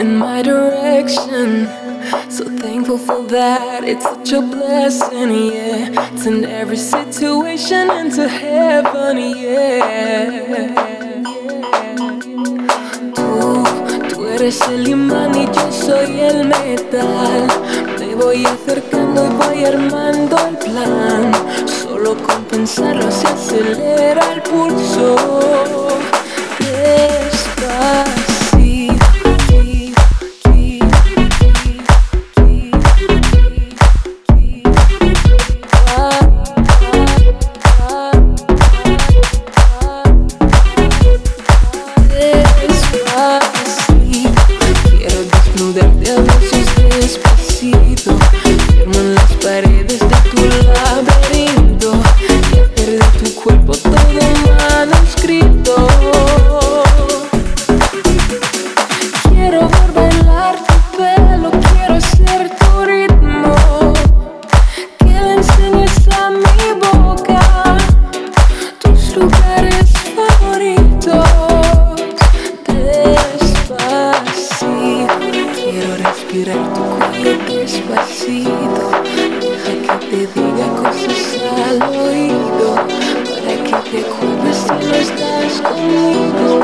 in my direction. So thankful for that, it's such a blessing, yeah. Turn every situation into heaven, yeah. Tú eres el imán y yo soy el metal. Me voy acercando y voy armando el plan. Solo con pensarlo se acelera el pulso. Despacito. Respirar tu cuello despacito. Deja que te diga cosas al oído, para que te acuerdes si no estás conmigo.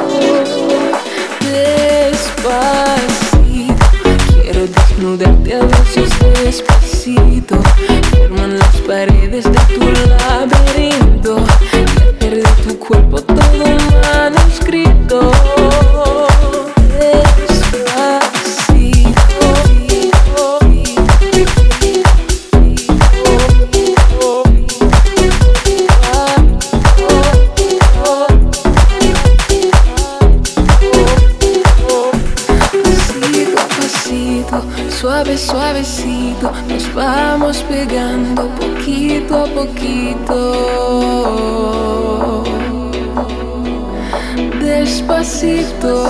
Despacito, quiero desnudarte a besos despacito. Firmo en las paredes de tu laberinto y hacer de tu cuerpo todo un manuscrito. Suave, suavecito, nos vamos pegando poquito a poquito. Despacito.